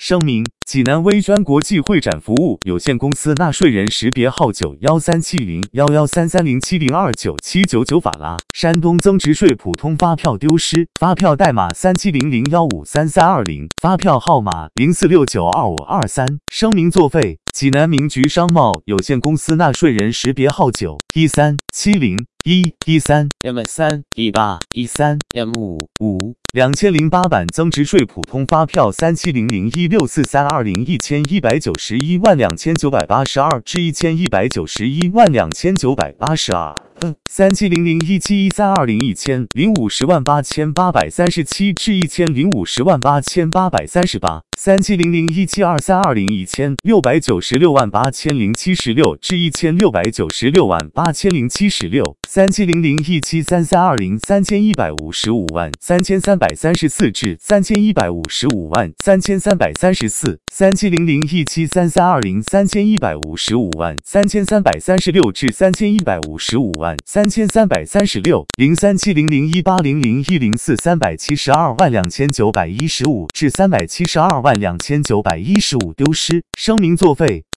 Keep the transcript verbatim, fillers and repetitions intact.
声明：济南微专国际会展服务有限公司纳税人识别号九幺三七零幺幺三三零七零二九七九九法拉，山东增值税普通发票丢失，发票代码三七零零幺五三三二零，发票号码零四六九二五二三。声明作废。济南明局商贸有限公司纳税人识别号九一三七零一一三 M 三一八一三 M 五五两千零八版增值税普通发票三七零零一六四三二零一千一百九十一万两千九百八十二至一千一百九十一万两千九百八十二。三七零零一七一三二零一千零五十万八千八百三十七至一千零五十万八千八百三十八，三七零零一七二三二零一千六百九十六万八千零七十六至一千六百九十六万八千零七十六，三七零零一七三三二零三千一百五十五万三千三百三十四至三千一百五十五万三千三百三十四，三七零零一七三三二零三千一百五十五万三千三百三十六至三千一百五十五万三千三百三十六，零三七零零一八零零一零四三百七十二万两千九百一十五至三百七十二万两千九百一十五丢失，声明作废。